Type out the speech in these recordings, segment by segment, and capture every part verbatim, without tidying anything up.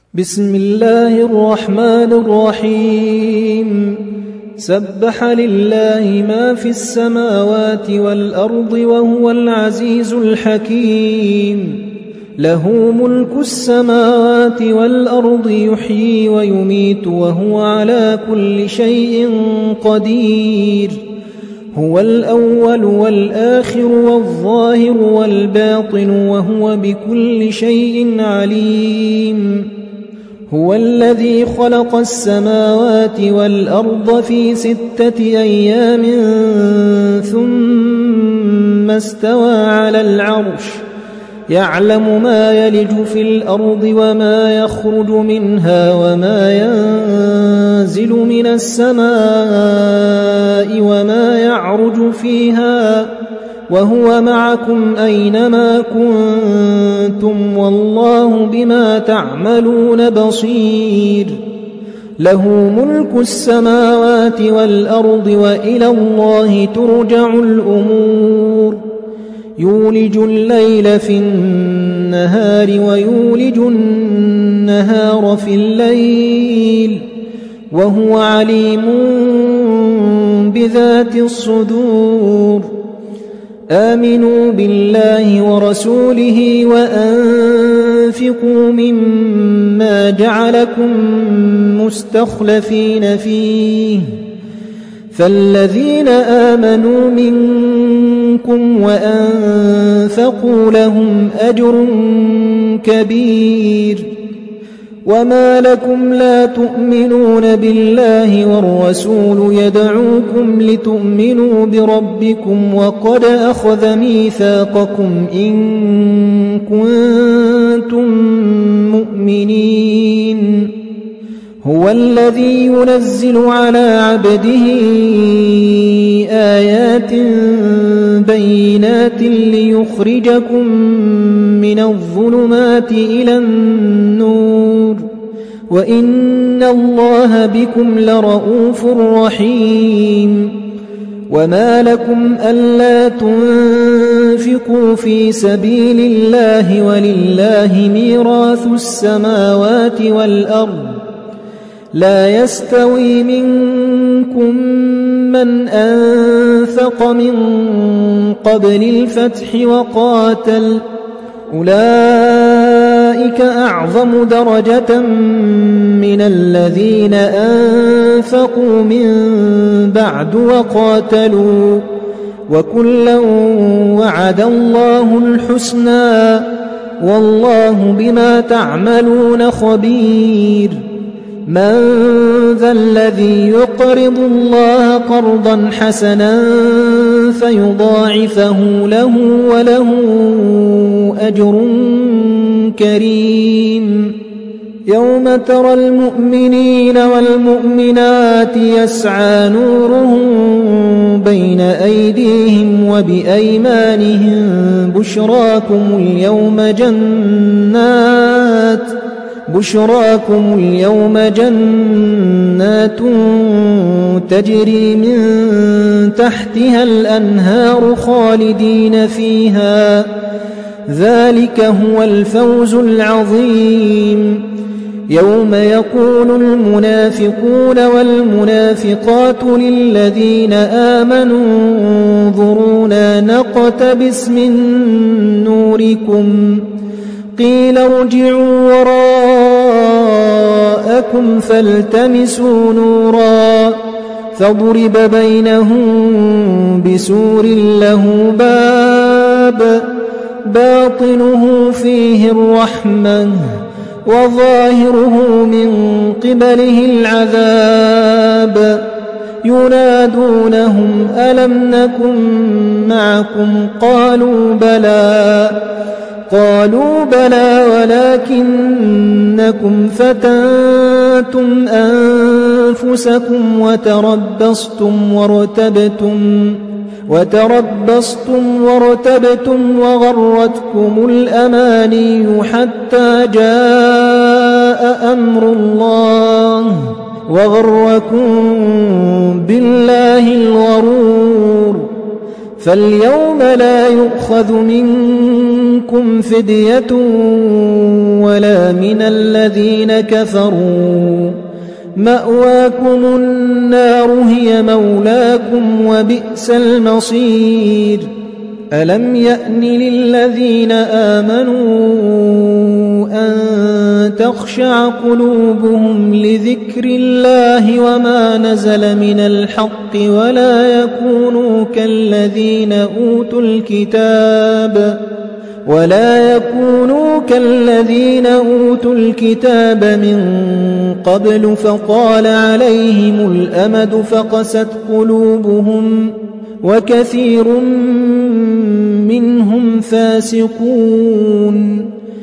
بسم الله الرحمن الرحيم سبح لله ما في السماوات والأرض وهو العزيز الحكيم له ملك السماوات والأرض يحيي ويميت وهو على كل شيء قدير هو الأول والآخر والظاهر والباطن وهو بكل شيء عليم هو الذي خلق السماوات والأرض في ستة أيام ثم استوى على العرش يعلم ما يلج في الأرض وما يخرج منها وما ينزل من السماء وما يعرج فيها وهو معكم أينما كنتم والله بما تعملون بصير له ملك السماوات والأرض وإلى الله ترجع الأمور يولج الليل في النهار ويولج النهار في الليل وهو عليم بذات الصدور آمنوا بالله ورسوله وأنفقوا مما جعلكم مستخلفين فيه فالذين آمنوا منكم وأنفقوا لهم أجر كبير وما لكم لا تؤمنون بالله والرسول يدعوكم لتؤمنوا بربكم وقد أخذ ميثاقكم إن كنتم مؤمنين هو الذي ينزل على عبده آيات بينات ليخرجكم من الظلمات إلى النور وإن الله بكم لرءوف رحيم وما لكم ألا تنفقوا في سبيل الله ولله ميراث السماوات والأرض لا يستوي منكم من أنفق من قبل الفتح وقاتل أولئك أعظم درجة من الذين أنفقوا من بعد وقاتلوا وكلا وعد الله الحسنى والله بما تعملون خبير من ذا الذي يقرض الله قرضا حسنا فيضاعفه له وله أجر كريم يوم ترى المؤمنين والمؤمنات يسعى نورهم بين أيديهم وبأيمانهم بشراكم اليوم جنات بشراكم اليوم جنات تجري من تحتها الأنهار خالدين فيها ذلك هو الفوز العظيم يوم يقول المنافقون والمنافقات للذين آمنوا انظرونا نقتبس من نوركم قيل ارجعوا وراءكم فالتمسوا نورا فضرب بينهم بسور له باب باطنه فيه الرحمة وظاهره من قبله العذاب ينادونهم ألم نكن معكم قالوا بلى قالوا بلى ولكنكم فتنتم أنفسكم وتربصتم وارتبتم وتربصتم وارتبتم وغرتكم الأماني حتى جاء أمر الله وغركم بالله الغرور فاليوم لا يؤخذ منكم منكم فدية ولا من الذين كفروا مأواكم النار هي مولاكم وبئس المصير ألم يأن للذين آمنوا أن تخشع قلوبهم لذكر الله وما نزل من الحق ولا يكونوا كالذين أوتوا الكتاب ولا يكونوا كالذين أوتوا الكتاب من قبل فطال عليهم الأمد فقست قلوبهم وكثير منهم فاسقون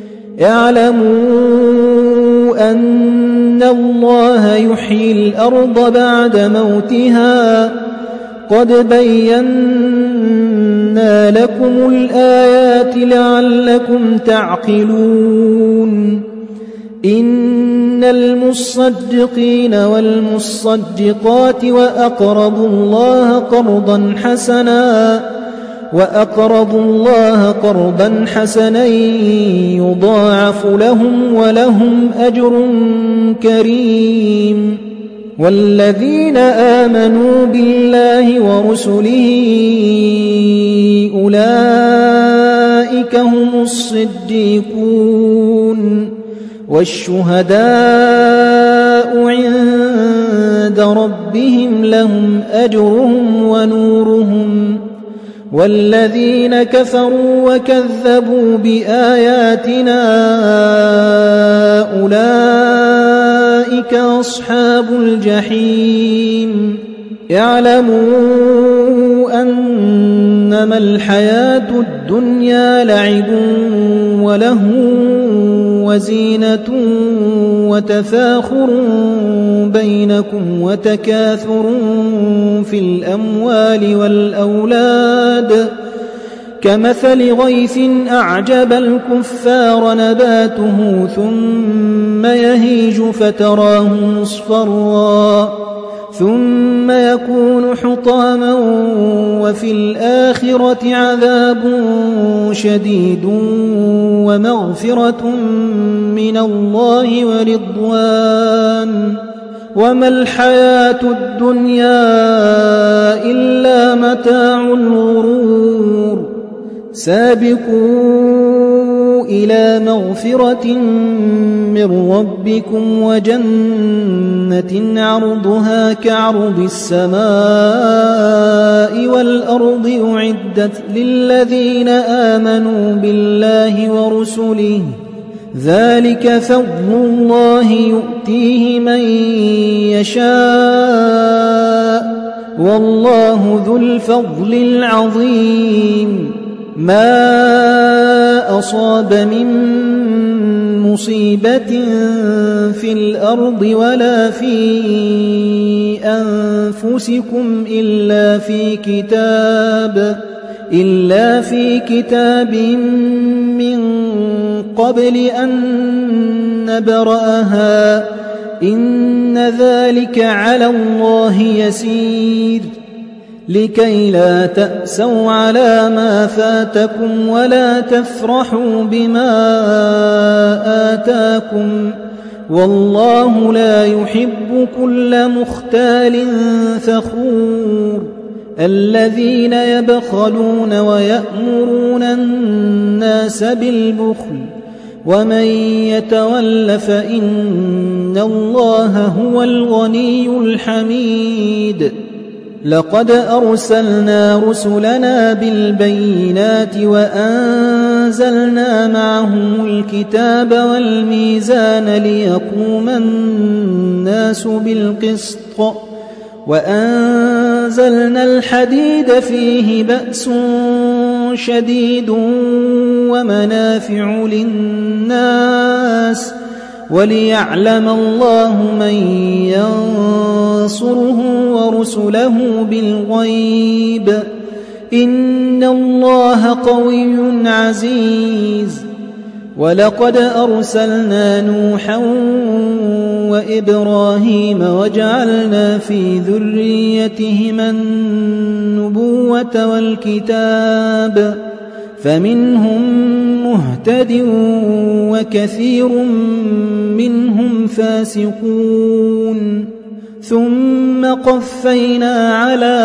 اعلموا أن الله يحيي الأرض بعد موتها قد بينا لكم الآيات لعلكم تعقلون إن المصدقين والمصدقات وأقرضوا الله قرضا حسنا وأقرضوا الله قرضا حسنا يضاعف لهم ولهم أجر كريم والذين آمنوا بالله ورسله أولئك هم الصديقون والشهداء عند ربهم لهم أجرهم ونورهم والذين كفروا وكذبوا بآياتنا أولئك أصحاب الجحيم اعلموا أنما الحياة الدنيا لعب وله وزينة وتفاخر بينكم وتكاثر في الأموال والأولاد كمثل غيث أعجب الكفار نباته ثم يهيج فتراه مصفرا ثم يكون حطاما وفي الآخرة عذاب شديد ومغفرة من الله ورضوان وما الحياة الدنيا إلا متاع الغرور سابقوا إلى مغفرة من ربكم وجنة عرضها كعرض السماء والأرض أعدت للذين آمنوا بالله ورسله ذلك فضل الله يؤتيه من يشاء والله ذو الفضل العظيم ما أصاب من مصيبة في الأرض ولا في أنفسكم إلا في كتاب إلا في كتاب من قبل أن نبرأها إن ذلك على الله يسير لكي لا تأسوا على ما فاتكم ولا تفرحوا بما آتاكم والله لا يحب كل مختال فخور الذين يبخلون ويأمرون الناس بالبخل ومن يتول فإن الله هو الغني الحميد لقد أرسلنا رسلنا بالبينات وأنزلنا معهم الكتاب والميزان ليقوم الناس بالقسط وأنزلنا الحديد فيه بأس شديد ومنافع للناس وليعلم الله من ينصره ورسله بالغيب إن الله قوي عزيز ولقد أرسلنا نوحا وإبراهيم وجعلنا في ذريتهما النبوة والكتاب فمنهم مهتد وكثير منهم فاسقون ثم قفينا على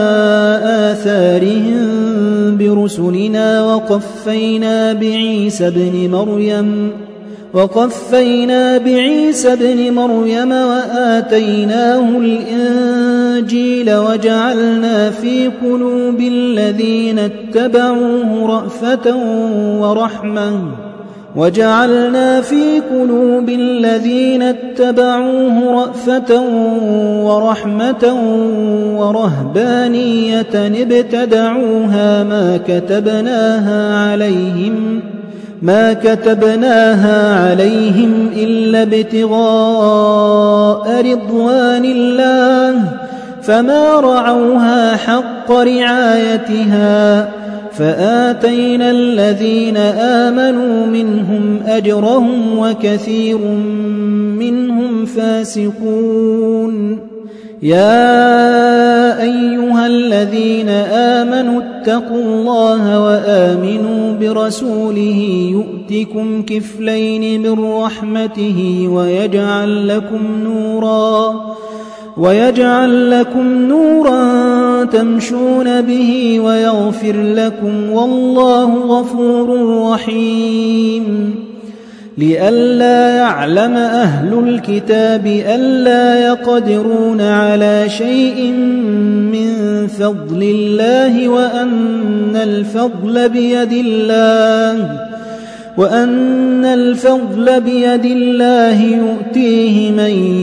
آثارهم برسلنا وقفينا بعيسى ابن مريم وقفينا بعيسى ابن مريم وآتيناه الإنجيل وجعلنا في قلوب الذين اتبعوه رأفة ورحمة وجعلنا في قلوب الذين اتبعوه رأفة ورحمة ورهبانية ابتدعوها ما كتبناها عليهم ما كتبناها عليهم إلا ابتغاء رضوان الله فما رعوها حق رعايتها فآتينا الذين آمنوا منهم أجرهم وكثير منهم فاسقون يا أيها الذين آمنوا اتقوا الله وآمنوا برسوله يؤتكم كفلين من رحمته ويجعل لكم نورا ويجعل لكم نورا تمشون به ويغفر لكم والله غفور رحيم لئلا يعلم أهل الكتاب ألا يقدرون على شيء من فضل الله وأن الفضل بيد الله وأن الفضل بيد الله يؤتيه من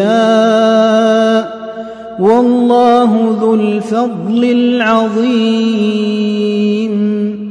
يشاء والله ذو الفضل العظيم